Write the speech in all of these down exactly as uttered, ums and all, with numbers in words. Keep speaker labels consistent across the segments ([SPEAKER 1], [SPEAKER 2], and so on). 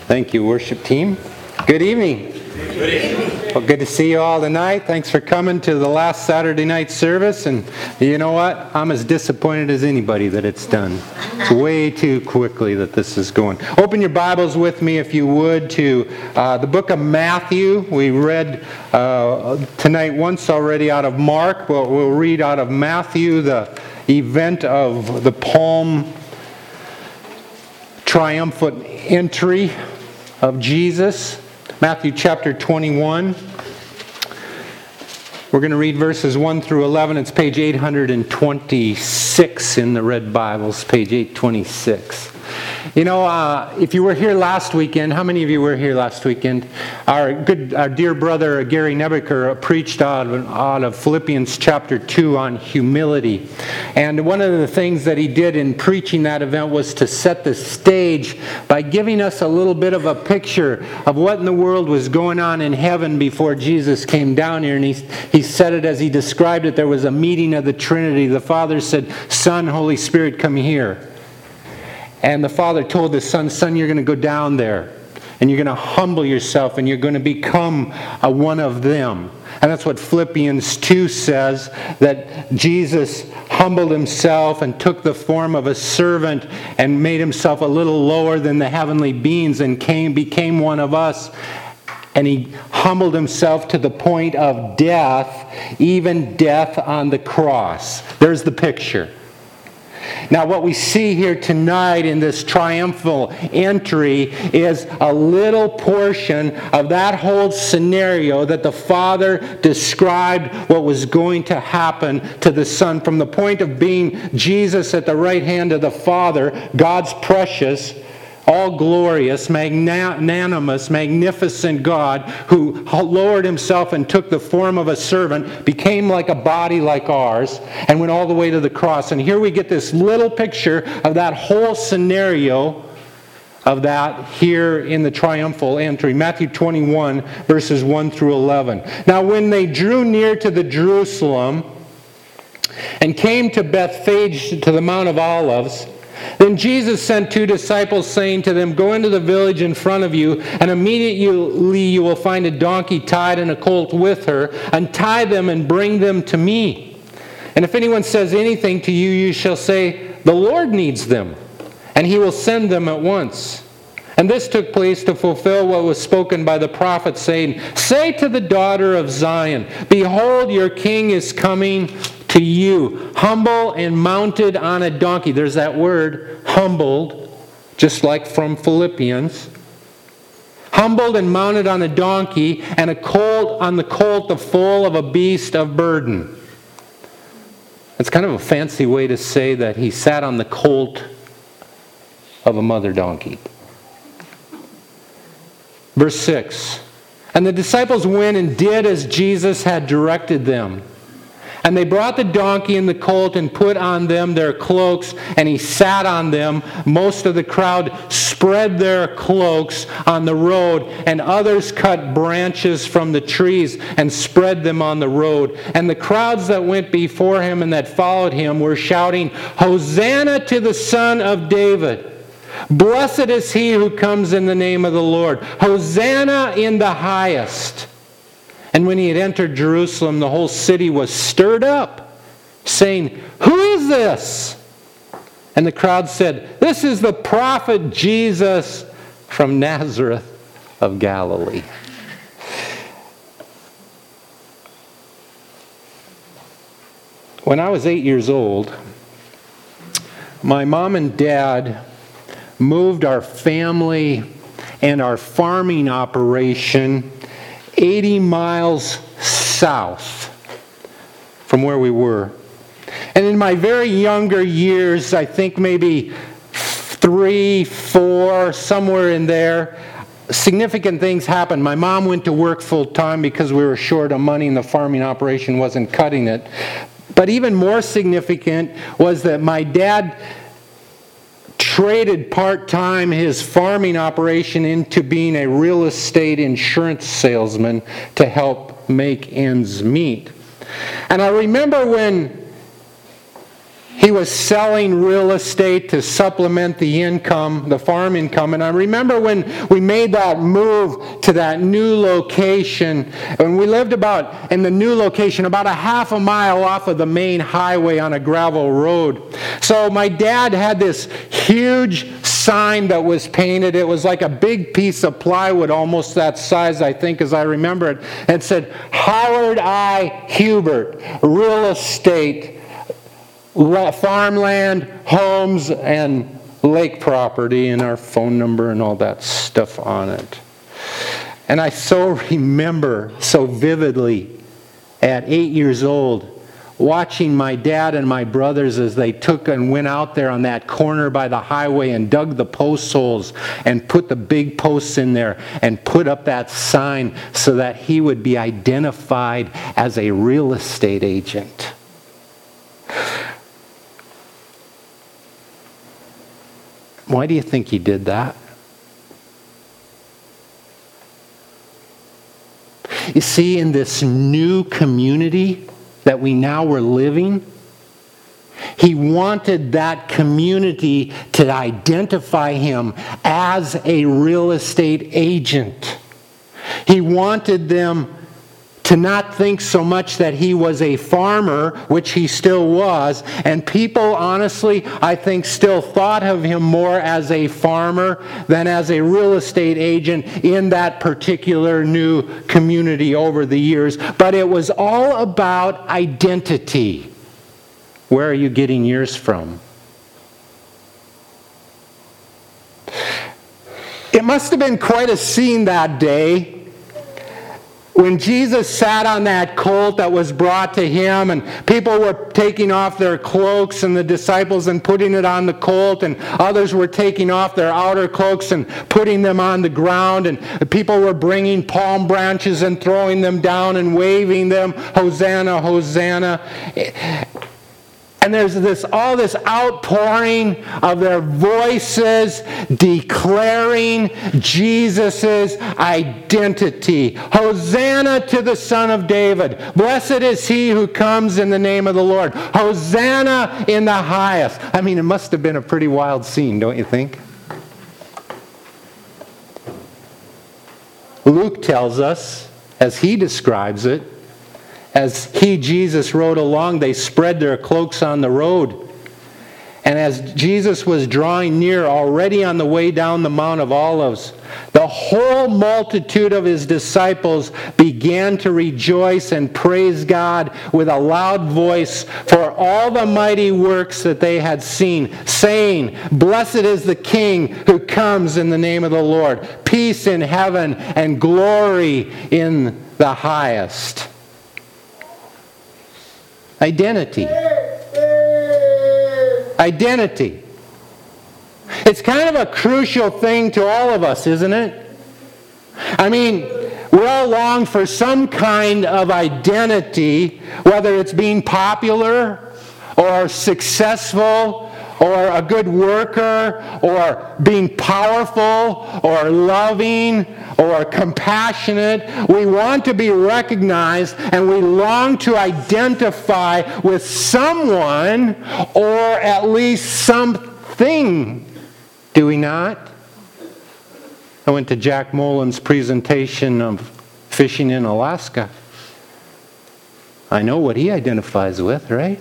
[SPEAKER 1] Thank you, worship team. Good evening.
[SPEAKER 2] Good evening.
[SPEAKER 1] Well, good to see you all tonight. Thanks for coming to the last Saturday night service. And you know what? I'm as disappointed as anybody that it's done. It's way too quickly that this is going. Open your Bibles with me, if you would, to uh, the book of Matthew. We read uh, tonight once already out of Mark, but we'll read out of Matthew, the event of the Palm triumphant entry of Jesus. Matthew chapter twenty-one. We're going to read verses one through eleven. It's page eight twenty-six in the Red Bibles, page eight twenty-six. You know, uh, if you were here last weekend, how many of you were here last weekend? Our good, our dear brother Gary Nebeker preached out of, out of Philippians chapter two on humility. And one of the things that he did in preaching that event was to set the stage by giving us a little bit of a picture of what in the world was going on in heaven before Jesus came down here. And he, he said it as he described it. There was a meeting of the Trinity. The Father said, Son, Holy Spirit, come here. And the Father told the Son, Son, you're going to go down there. And you're going to humble yourself. And you're going to become a one of them. And that's what Philippians two says. That Jesus humbled himself and took the form of a servant. And made himself a little lower than the heavenly beings. And came, became one of us. And he humbled himself to the point of death. Even death on the cross. There's the picture. Now what we see here tonight in this triumphal entry is a little portion of that whole scenario that the Father described what was going to happen to the Son. From the point of being Jesus at the right hand of the Father, God's precious, all glorious, magnanimous, magnificent God who lowered himself and took the form of a servant, became like a body like ours, and went all the way to the cross. And here we get this little picture of that whole scenario of that here in the triumphal entry. Matthew twenty-one, verses one through eleven. Now when they drew near to the Jerusalem and came to Bethphage, to the Mount of Olives, then Jesus sent two disciples, saying to them, Go into the village in front of you, and immediately you will find a donkey tied and a colt with her. Untie them and bring them to me. And if anyone says anything to you, you shall say, The Lord needs them, and he will send them at once. And this took place to fulfill what was spoken by the prophet, saying, Say to the daughter of Zion, Behold, your king is coming to you, humble and mounted on a donkey. There's that word, humbled, just like from Philippians. Humbled and mounted on a donkey, and a colt on the colt, the foal of a beast of burden. That's kind of a fancy way to say that he sat on the colt of a mother donkey. Verse six. And the disciples went and did as Jesus had directed them. And they brought the donkey and the colt and put on them their cloaks, and he sat on them. Most of the crowd spread their cloaks on the road, and others cut branches from the trees and spread them on the road. And the crowds that went before him and that followed him were shouting, Hosanna to the Son of David! Blessed is he who comes in the name of the Lord! Hosanna in the highest! And when he had entered Jerusalem, the whole city was stirred up, saying, Who is this? And the crowd said, This is the prophet Jesus from Nazareth of Galilee. When I was eight years old, my mom and dad moved our family and our farming operation eighty miles south from where we were. And in my very younger years, I think maybe three, four, somewhere in there, significant things happened. My mom went to work full time because we were short of money and the farming operation wasn't cutting it. But even more significant was that my dad traded part-time his farming operation into being a real estate insurance salesman to help make ends meet. And I remember when He was selling real estate to supplement the income, the farm income. And I remember when we made that move to that new location, and we lived about, in the new location, about a half a mile off of the main highway on a gravel road. So my dad had this huge sign that was painted. It was like a big piece of plywood, almost that size, I think, as I remember it. And it said, Howard I. Hubert, real estate, farmland, homes, and lake property, and our phone number and all that stuff on it. And I so remember so vividly at eight years old watching my dad and my brothers as they took and went out there on that corner by the highway and dug the post holes and put the big posts in there and put up that sign so that he would be identified as a real estate agent. Why do you think he did that? You see, in this new community that we now were living, he wanted that community to identify him as a real estate agent. He wanted them to not think so much that he was a farmer, which he still was. And people, honestly, I think still thought of him more as a farmer than as a real estate agent in that particular new community over the years. But it was all about identity. Where are you getting yours from? It must have been quite a scene that day when Jesus sat on that colt that was brought to him, and people were taking off their cloaks, and the disciples and putting it on the colt, and others were taking off their outer cloaks and putting them on the ground, and people were bringing palm branches and throwing them down and waving them, Hosanna, Hosanna. And there's this all this outpouring of their voices declaring Jesus' identity. Hosanna to the Son of David. Blessed is he who comes in the name of the Lord. Hosanna in the highest. I mean, it must have been a pretty wild scene, don't you think? Luke tells us, as he describes it, as he, Jesus, rode along, they spread their cloaks on the road. And as Jesus was drawing near, already on the way down the Mount of Olives, the whole multitude of his disciples began to rejoice and praise God with a loud voice for all the mighty works that they had seen, saying, Blessed is the King who comes in the name of the Lord. Peace in heaven and glory in the highest. Identity. Identity. It's kind of a crucial thing to all of us, isn't it? I mean, we all long for some kind of identity, whether it's being popular or successful or a good worker or being powerful or loving or compassionate. We want to be recognized and we long to identify with someone or at least something. Do we not? I went to Jack Molin's presentation of fishing in Alaska. I know what he identifies with, right?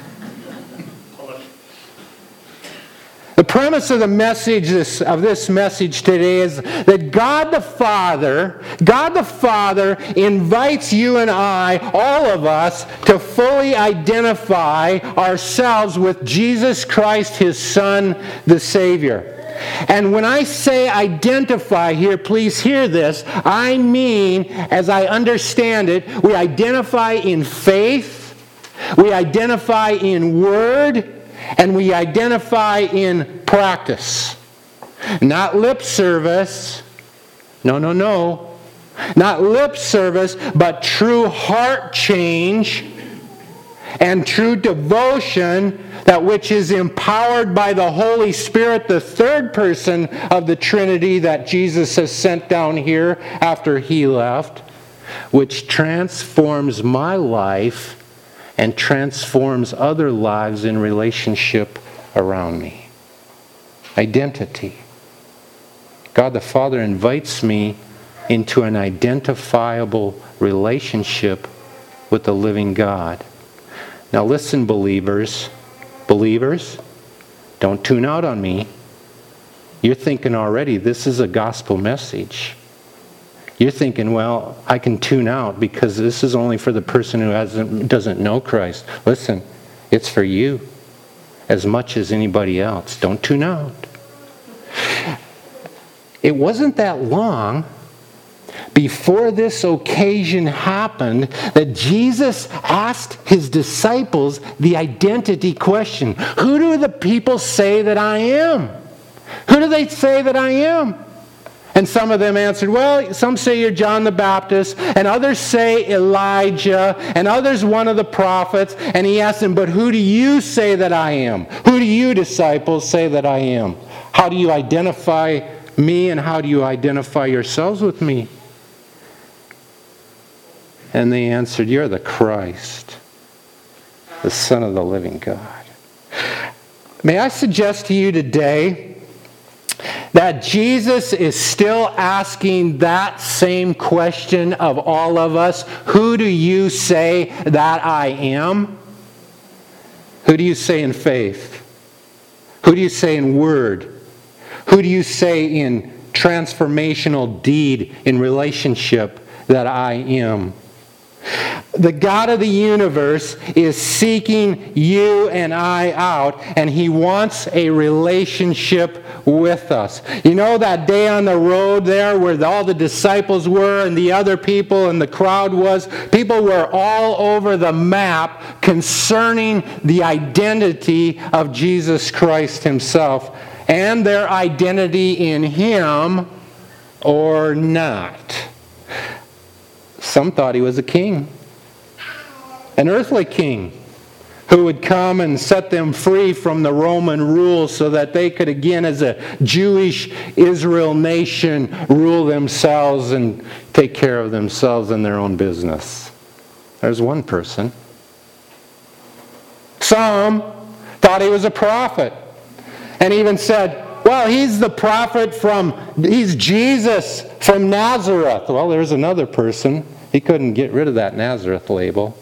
[SPEAKER 1] The premise of the message, this, of this message today is that God the Father, God the Father invites you and I, all of us, to fully identify ourselves with Jesus Christ, His Son, the Savior. And when I say identify here, please hear this, I mean, as I understand it, we identify in faith, we identify in word, and we identify in practice. Not lip service. No, no, no. Not lip service, but true heart change and true devotion, that which is empowered by the Holy Spirit, the third person of the Trinity that Jesus has sent down here after He left, which transforms my life and transforms other lives in relationship around me. Identity. God the Father invites me into an identifiable relationship with the living God. Now listen, believers. Believers, don't tune out on me. You're thinking already, this is a gospel message. You're thinking, well, I can tune out because this is only for the person who hasn't, doesn't know Christ. Listen, it's for you as much as anybody else. Don't tune out. It wasn't that long before this occasion happened that Jesus asked his disciples the identity question. Who do the people say that I am? Who do they say that I am? And some of them answered, well, some say you're John the Baptist, and others say Elijah, and others one of the prophets. And he asked them, but who do you say that I am? Who do you, disciples, say that I am? How do you identify me, and how do you identify yourselves with me? And they answered, you're the Christ, the Son of the living God. May I suggest to you today that Jesus is still asking that same question of all of us. Who do you say that I am? Who do you say in faith? Who do you say in word? Who do you say in transformational deed, in relationship that I am? The God of the universe is seeking you and I out, and he wants a relationship with us. You know that day on the road there where all the disciples were and the other people and the crowd was? People were all over the map concerning the identity of Jesus Christ himself and their identity in him or not. Some thought he was a king, an earthly king, who would come and set them free from the Roman rule so that they could again, as a Jewish Israel nation, rule themselves and take care of themselves and their own business. There's one person. Some thought he was a prophet and even said, well, he's the prophet from, he's Jesus from Nazareth. Well, there's another person. He couldn't get rid of that Nazareth label.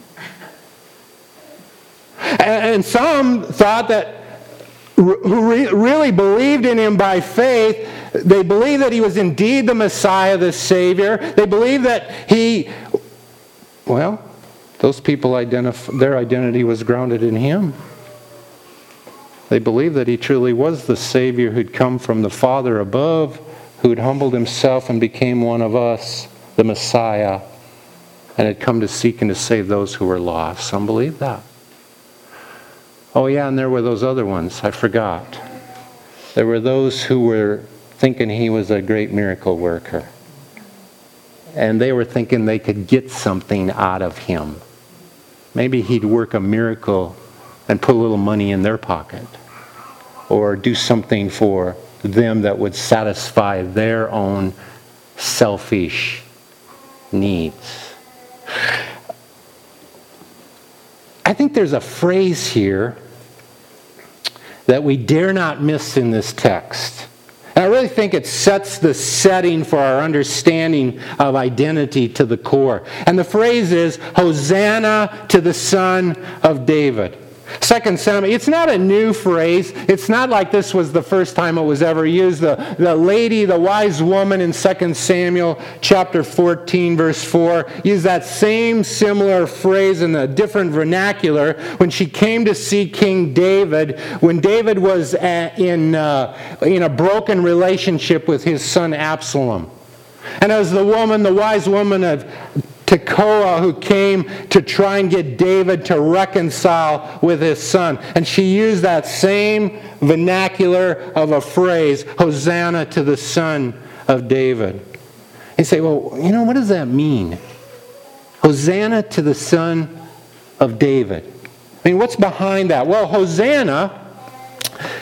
[SPEAKER 1] And some thought that, who really believed in him by faith, they believed that he was indeed the Messiah, the Savior. They believed that he, well, those people, identif- their identity was grounded in him. They believed that he truly was the Savior who'd come from the Father above, who'd humbled himself and became one of us, the Messiah, and had come to seek and to save those who were lost. Some believed that. Oh yeah, and there were those other ones. I forgot. There were those who were thinking he was a great miracle worker. And they were thinking they could get something out of him. Maybe he'd work a miracle and put a little money in their pocket. Or do something for them that would satisfy their own selfish needs. I think there's a phrase here that we dare not miss in this text. And I really think it sets the setting for our understanding of identity to the core. And the phrase is, Hosanna to the Son of David. Second Samuel, it's not a new phrase. It's not like this was the first time it was ever used. The, the lady, the wise woman in Second Samuel chapter fourteen, verse four, used that same similar phrase in a different vernacular when she came to see King David, when David was at, in, uh, in a broken relationship with his son Absalom. And as the woman, the wise woman of Tekoa, who came to try and get David to reconcile with his son. And she used that same vernacular of a phrase, Hosanna to the Son of David. You say, well, you know, what does that mean? Hosanna to the Son of David. I mean, what's behind that? Well, Hosanna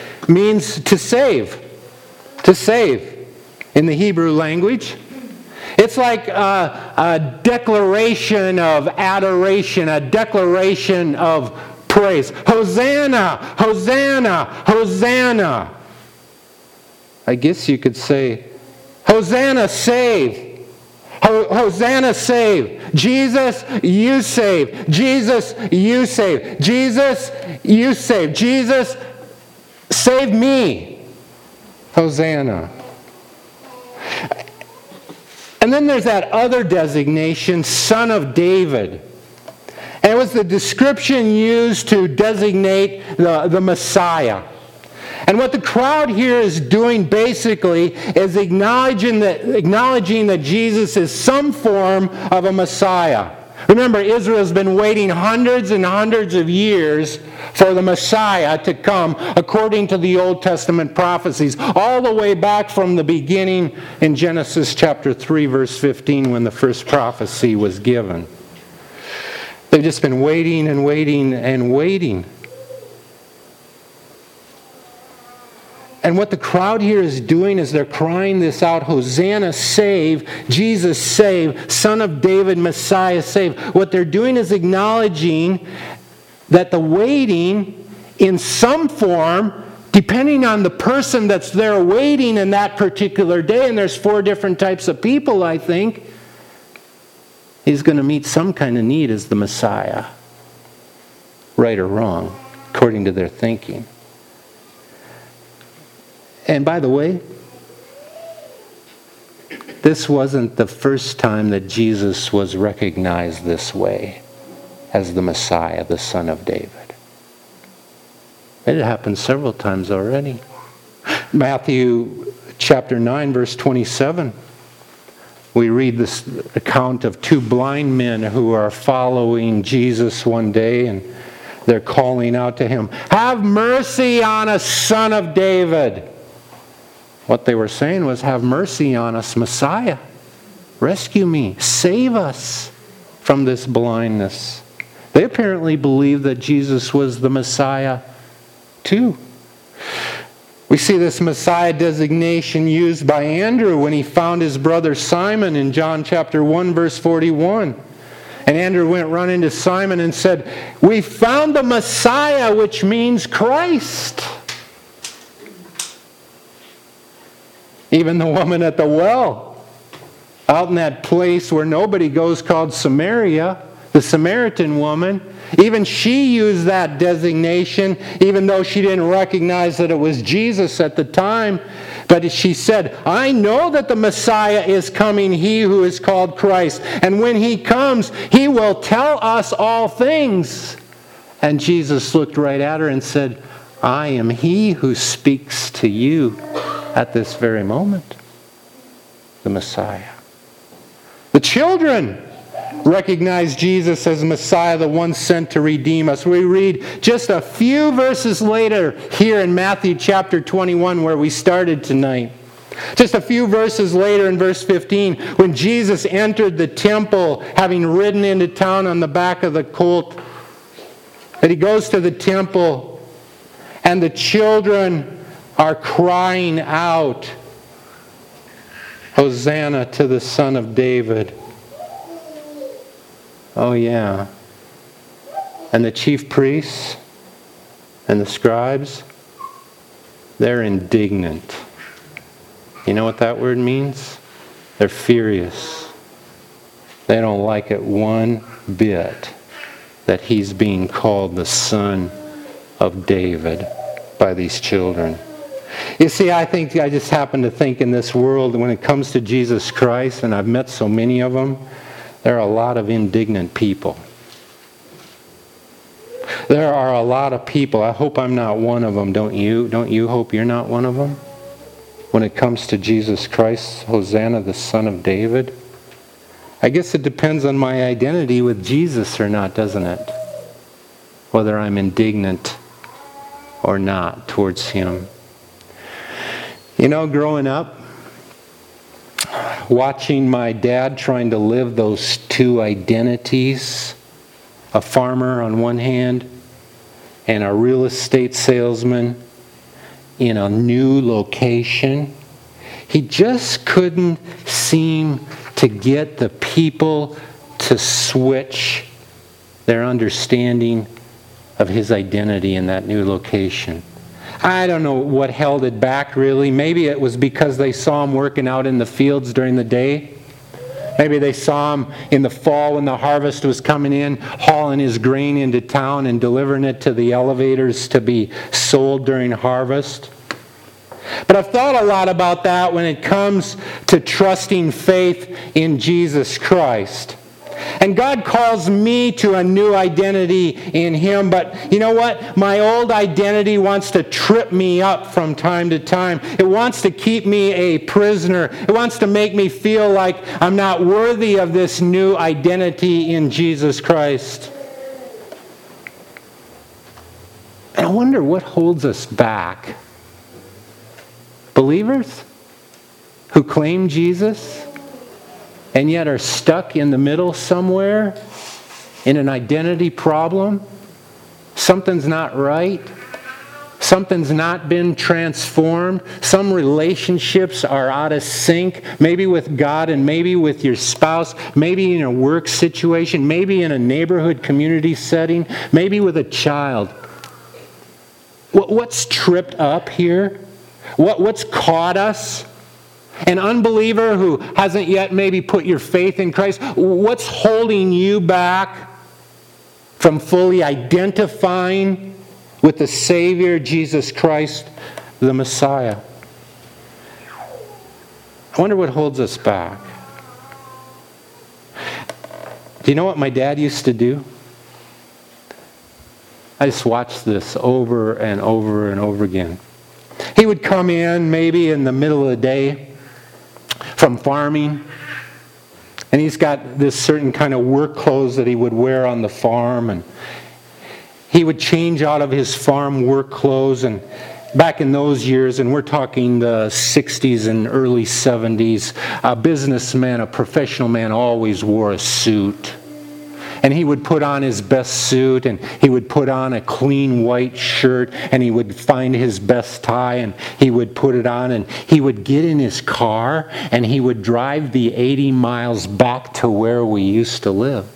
[SPEAKER 1] means to save. To save in the Hebrew language. It's like a, a declaration of adoration, a declaration of praise. Hosanna! Hosanna! Hosanna! I guess you could say, Hosanna, save! Hosanna, save! Jesus, you save! Jesus, you save! Jesus, you save! Jesus, save me! Hosanna. And then there's that other designation, Son of David. And it was the description used to designate the, the Messiah. And what the crowd here is doing basically is acknowledging that, acknowledging that Jesus is some form of a Messiah. Remember, Israel's been waiting hundreds and hundreds of years for the Messiah to come according to the Old Testament prophecies, all the way back from the beginning in Genesis chapter three, verse fifteen, when the first prophecy was given. They've just been waiting and waiting and waiting. And what the crowd here is doing is they're crying this out, Hosanna, save, Jesus, save, Son of David, Messiah, save. What they're doing is acknowledging that the waiting in some form, depending on the person that's there waiting in that particular day, and there's four different types of people, I think, is going to meet some kind of need as the Messiah. Right or wrong, according to their thinking. And by the way, this wasn't the first time that Jesus was recognized this way as the Messiah, the Son of David. It happened several times already. Matthew chapter nine, verse twenty-seven. We read this account of two blind men who are following Jesus one day, and they're calling out to him, "Have mercy on us, Son of David." What they were saying was, "Have mercy on us, Messiah. Rescue me. Save us from this blindness." They apparently believed that Jesus was the Messiah too. We see this Messiah designation used by Andrew when he found his brother Simon in John chapter one, verse forty-one. And Andrew went running to Simon and said, "We found the Messiah," which means Christ. Even the woman at the well, out in that place where nobody goes called Samaria, the Samaritan woman, even she used that designation, even though she didn't recognize that it was Jesus at the time. But she said, "I know that the Messiah is coming, he who is called Christ. And when he comes, he will tell us all things." And Jesus looked right at her and said, "I am he who speaks to you at this very moment." The Messiah. The children recognize Jesus as Messiah, the one sent to redeem us. We read just a few verses later here in Matthew chapter twenty-one, where we started tonight. Just a few verses later in verse fifteen, when Jesus entered the temple, having ridden into town on the back of the colt, that he goes to the temple, and the children are crying out, "Hosanna to the Son of David." Oh yeah. And the chief priests and the scribes, they're indignant. You know what that word means? They're furious. They don't like it one bit that he's being called the Son of David by these children. You see, I think I just happen to think in this world, when it comes to Jesus Christ, and I've met so many of them, there are a lot of indignant people. There are a lot of people. I hope I'm not one of them. Don't you? Don't you hope you're not one of them? When it comes to Jesus Christ, Hosanna, the Son of David. I guess it depends on my identity with Jesus or not, doesn't it? Whether I'm indignant or not towards him. You know, growing up, watching my dad trying to live those two identities, a farmer on one hand and a real estate salesman in a new location, he just couldn't seem to get the people to switch their understanding of his identity in that new location. I don't know what held it back, really. Maybe it was because they saw him working out in the fields during the day. Maybe they saw him in the fall when the harvest was coming in, hauling his grain into town and delivering it to the elevators to be sold during harvest. But I've thought a lot about that when it comes to trusting faith in Jesus Christ. And God calls me to a new identity in Him. But you know what? My old identity wants to trip me up from time to time. It wants to keep me a prisoner. It wants to make me feel like I'm not worthy of this new identity in Jesus Christ. And I wonder what holds us back. Believers who claim Jesus and yet are stuck in the middle somewhere in an identity problem. Something's not right. Something's not been transformed. Some relationships are out of sync, maybe with God and maybe with your spouse, maybe in a work situation, maybe in a neighborhood community setting, maybe with a child. What's tripped up here? What, what's caught us? An unbeliever who hasn't yet maybe put your faith in Christ, what's holding you back from fully identifying with the Savior, Jesus Christ, the Messiah? I wonder what holds us back. Do you know what my dad used to do? I just watched this over and over and over again. He would come in maybe in the middle of the day from farming, and he's got this certain kind of work clothes that he would wear on the farm, and he would change out of his farm work clothes. And back in those years, and we're talking the sixties and early seventies, a businessman, a professional man always wore a suit. And he would put on his best suit, and he would put on a clean white shirt, and he would find his best tie, and he would put it on, and he would get in his car, and he would drive the eighty miles back to where we used to live.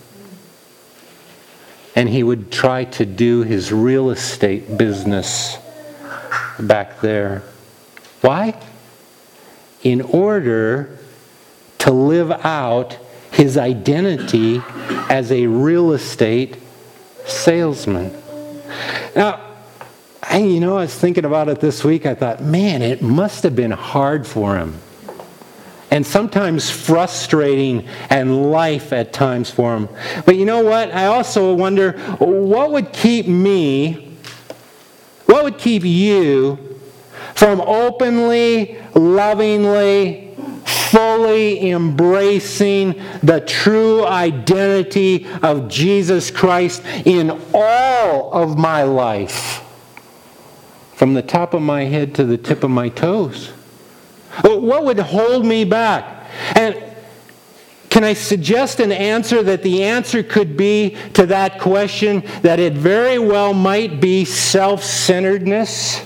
[SPEAKER 1] And he would try to do his real estate business back there. Why? In order to live out his identity as a real estate salesman. Now, I, you know, I was thinking about it this week. I thought, man, it must have been hard for him. And sometimes frustrating, and life at times for him. But you know what? I also wonder, what would keep me, what would keep you from openly, lovingly, fully embracing the true identity of Jesus Christ in all of my life, from the top of my head to the tip of my toes? What would hold me back? And can I suggest an answer that the answer could be to that question, that it very well might be self-centeredness?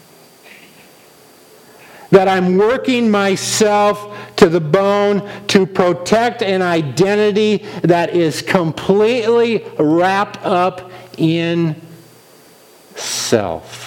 [SPEAKER 1] That I'm working myself to the bone to protect an identity that is completely wrapped up in self.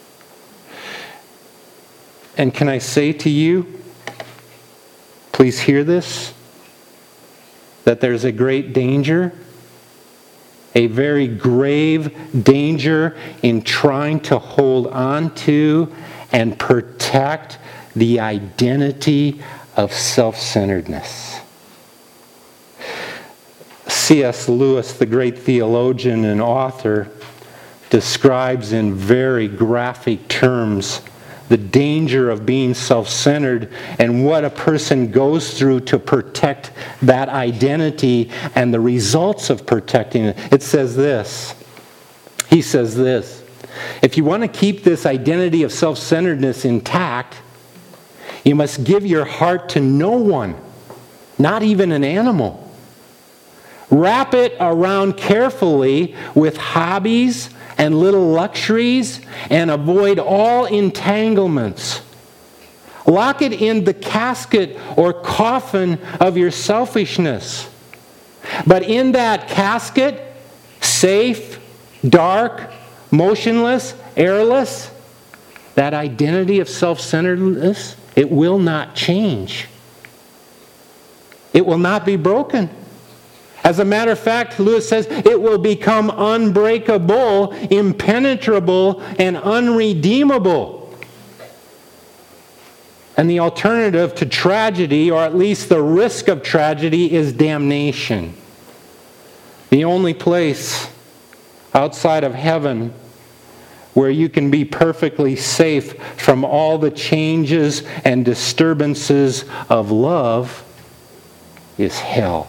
[SPEAKER 1] And can I say to you, please hear this, that there's a great danger, a very grave danger in trying to hold on to and protect the identity of self-centeredness. C S Lewis, the great theologian and author, describes in very graphic terms the danger of being self-centered and what a person goes through to protect that identity and the results of protecting it. It says this. He says this. If you want to keep this identity of self-centeredness intact, you must give your heart to no one, not even an animal. Wrap it around carefully with hobbies and little luxuries, and avoid all entanglements. Lock it in the casket or coffin of your selfishness. But in that casket, safe, dark, motionless, airless, that identity of self-centeredness, it will not change. It will not be broken. As a matter of fact, Lewis says, it will become unbreakable, impenetrable, and unredeemable. And the alternative to tragedy, or at least the risk of tragedy, is damnation. The only place outside of heaven where you can be perfectly safe from all the changes and disturbances of love is hell.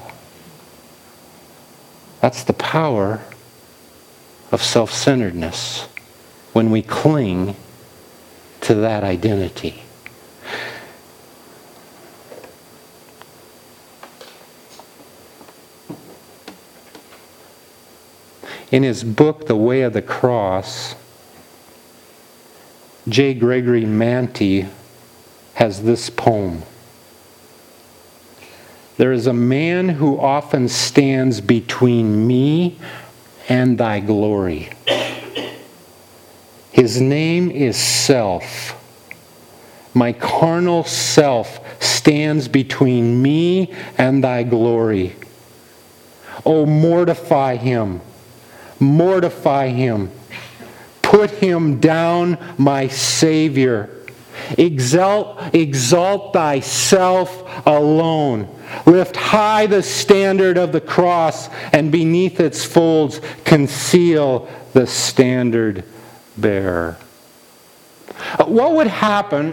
[SPEAKER 1] That's the power of self-centeredness when we cling to that identity. In his book, The Way of the Cross, J. Gregory Manty has this poem. There is a man who often stands between me and thy glory. His name is self. My carnal self stands between me and thy glory. Oh, mortify him. Mortify him. Put him down, my Savior. Exalt, exalt thyself alone. Lift high the standard of the cross, and beneath its folds conceal the standard bearer. What would happen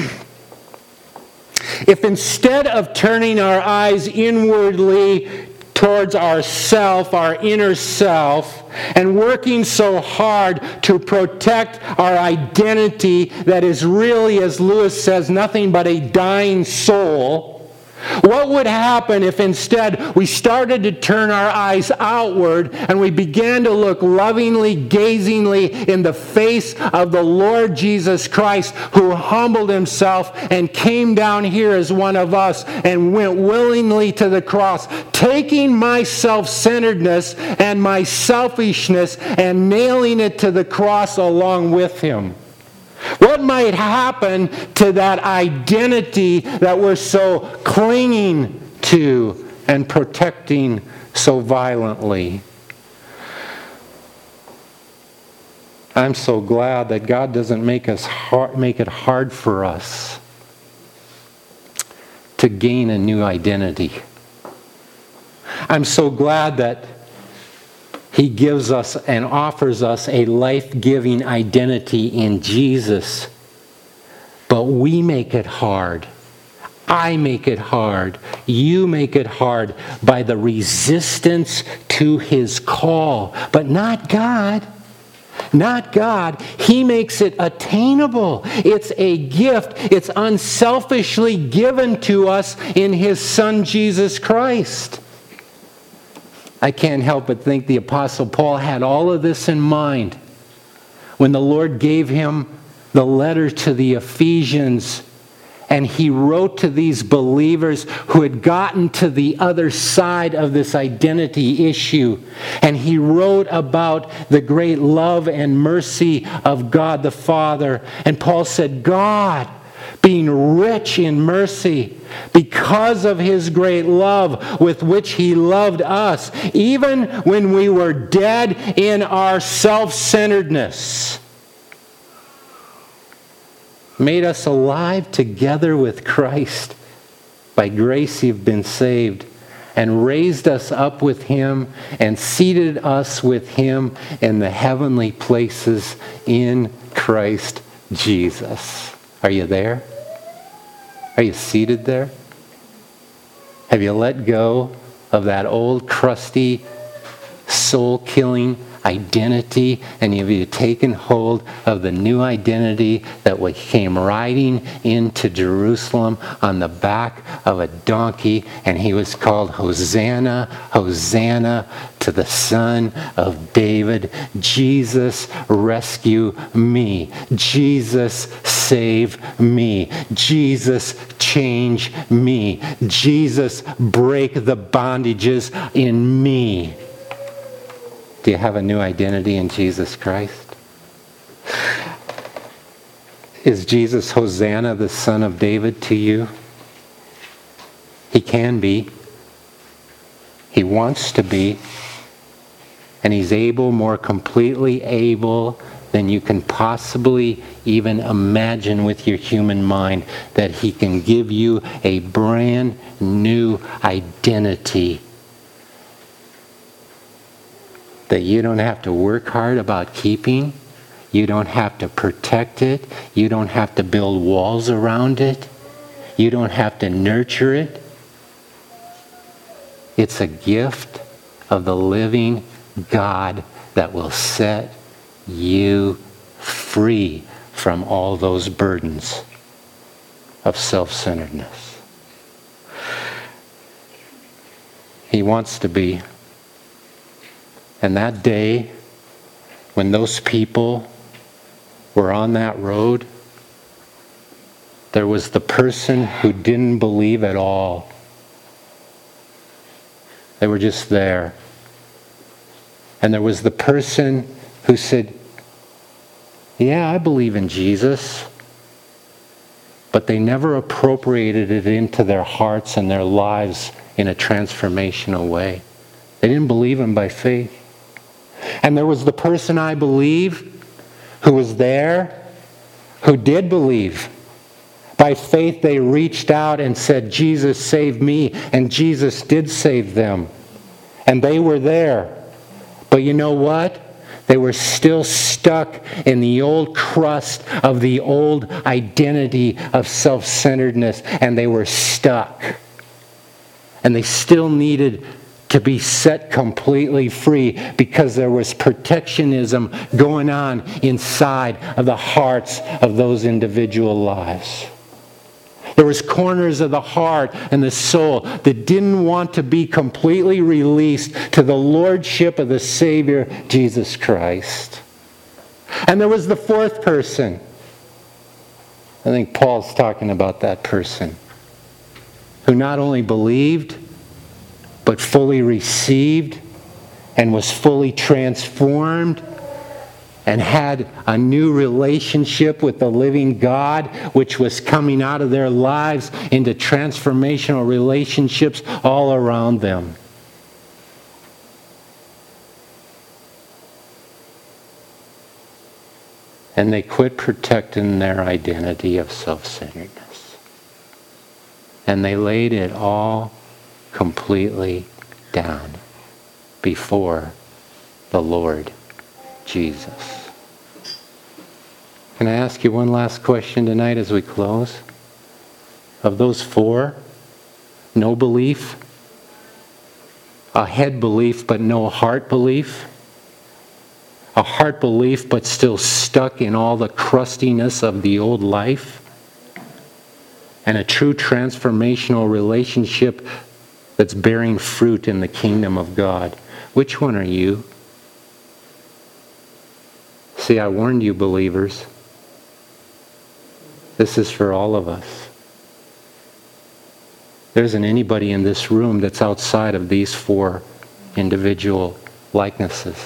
[SPEAKER 1] if instead of turning our eyes inwardly towards ourself, our inner self, and working so hard to protect our identity that is really, as Lewis says, nothing but a dying soul? What would happen if instead we started to turn our eyes outward and we began to look lovingly, gazingly in the face of the Lord Jesus Christ, who humbled himself and came down here as one of us and went willingly to the cross, taking my self-centeredness and my selfishness and nailing it to the cross along with him? What might happen to that identity that we're so clinging to and protecting so violently? I'm so glad that God doesn't make us hard, make it hard for us to gain a new identity. I'm so glad that He gives us and offers us a life-giving identity in Jesus. But we make it hard. I make it hard. You make it hard by the resistance to His call. But not God. Not God. He makes it attainable. It's a gift. It's unselfishly given to us in His Son, Jesus Christ. I can't help but think the Apostle Paul had all of this in mind when the Lord gave him the letter to the Ephesians, and he wrote to these believers who had gotten to the other side of this identity issue. And he wrote about the great love and mercy of God the Father. And Paul said, God, being rich in mercy, because of His great love with which He loved us, even when we were dead in our self-centeredness, made us alive together with Christ. By grace you've been saved, and raised us up with Him, and seated us with Him in the heavenly places in Christ Jesus. Are you there? Are you seated there? Have you let go of that old, crusty, soul-killing identity, and have you taken hold of the new identity that we came riding into Jerusalem on the back of a donkey, and he was called Hosanna, Hosanna to the Son of David. Jesus, rescue me. Jesus, save me. Jesus, change me. Jesus, break the bondages in me. Do you have a new identity in Jesus Christ? Is Jesus Hosanna, the Son of David, to you? He can be. He wants to be. And he's able, more completely able than you can possibly even imagine with your human mind, that he can give you a brand new identity that you don't have to work hard about keeping. You don't have to protect it. You don't have to build walls around it. You don't have to nurture it. It's a gift of the living God that will set you free from all those burdens of self-centeredness. He wants to be. And that day, when those people were on that road, there was the person who didn't believe at all. They were just there. And there was the person who said, yeah, I believe in Jesus. But they never appropriated it into their hearts and their lives in a transformational way. They didn't believe him by faith. And there was the person, I believe, who was there, who did believe. By faith they reached out and said, Jesus, save me. And Jesus did save them. And they were there. But you know what? They were still stuck in the old crust of the old identity of self-centeredness. And they were stuck. And they still needed to be set completely free, because there was protectionism going on inside of the hearts of those individual lives. There was corners of the heart and the soul that didn't want to be completely released to the lordship of the Savior, Jesus Christ. And there was the fourth person. I think Paul's talking about that person who not only believed, but fully received and was fully transformed and had a new relationship with the living God, which was coming out of their lives into transformational relationships all around them. And they quit protecting their identity of self-centeredness. And they laid it all completely down before the Lord Jesus. Can I ask you one last question tonight as we close? Of those four, no belief, a head belief but no heart belief, a heart belief but still stuck in all the crustiness of the old life, and a true transformational relationship that's bearing fruit in the kingdom of God. Which one are you? See, I warned you, believers. This is for all of us. There isn't anybody in this room that's outside of these four individual likenesses.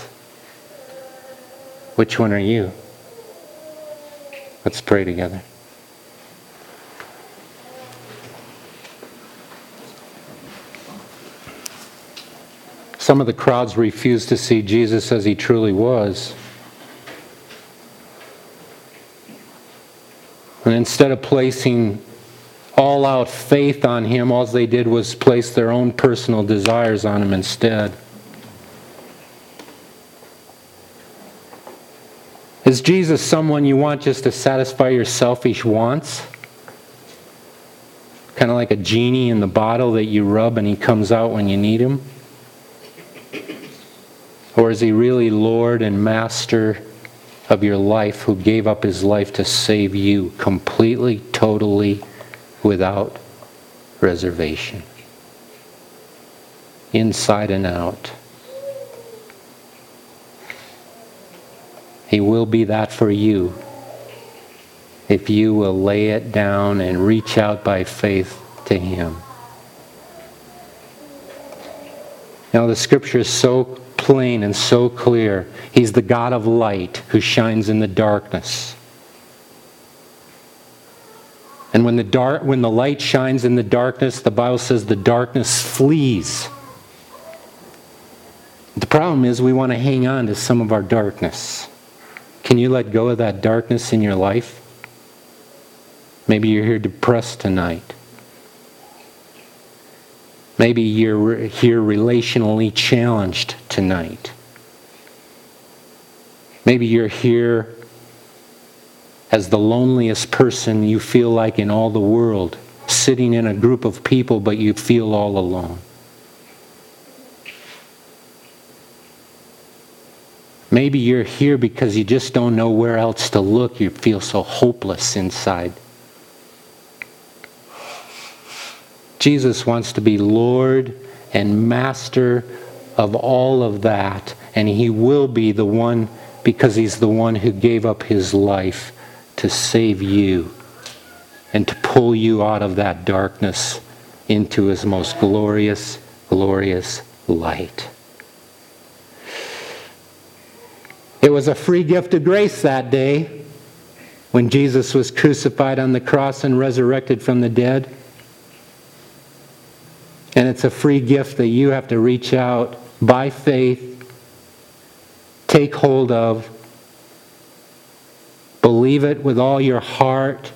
[SPEAKER 1] Which one are you? Let's pray together. Some of the crowds refused to see Jesus as he truly was. And instead of placing all-out faith on him, all they did was place their own personal desires on him instead. Is Jesus someone you want just to satisfy your selfish wants? Kind of like a genie in the bottle that you rub and he comes out when you need him? Or is he really Lord and Master of your life, who gave up his life to save you completely, totally, without reservation? Inside and out. He will be that for you if you will lay it down and reach out by faith to him. Now the scripture is so plain and so clear. He's the God of light who shines in the darkness. And when the dark, when the light shines in the darkness, the Bible says the darkness flees. The problem is we want to hang on to some of our darkness. Can you let go of that darkness in your life? Maybe you're here depressed tonight. Maybe you're here relationally challenged tonight. Maybe you're here as the loneliest person you feel like in all the world, sitting in a group of people, but you feel all alone. Maybe you're here because you just don't know where else to look. You feel so hopeless inside. Jesus wants to be Lord and Master of all of that. And he will be the one, because he's the one who gave up his life to save you and to pull you out of that darkness into his most glorious, glorious light. It was a free gift of grace that day when Jesus was crucified on the cross and resurrected from the dead. And it's a free gift that you have to reach out by faith, take hold of, believe it with all your heart,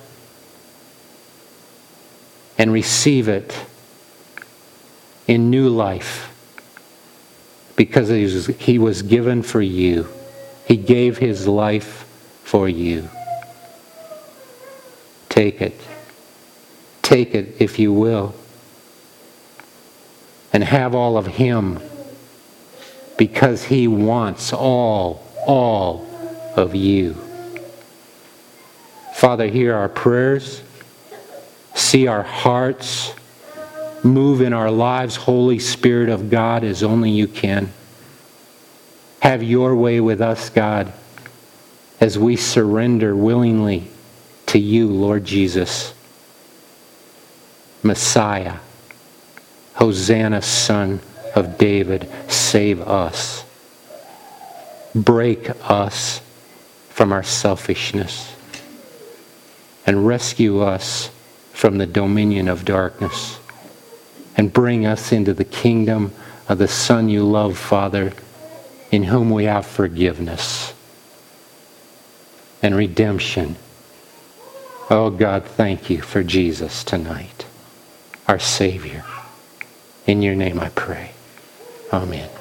[SPEAKER 1] and receive it in new life, because he was, he was given for you. He gave his life for you. Take it. Take it if you will. And have all of him, because he wants all, all of you. Father, hear our prayers. See our hearts. Move in our lives, Holy Spirit of God, as only you can. Have your way with us, God, as we surrender willingly to you, Lord Jesus. Messiah, Hosanna, Son of David, save us. Break us from our selfishness and rescue us from the dominion of darkness and bring us into the kingdom of the Son you love, Father, in whom we have forgiveness and redemption. Oh God, thank you for Jesus tonight, our Savior. In your name I pray. Amen.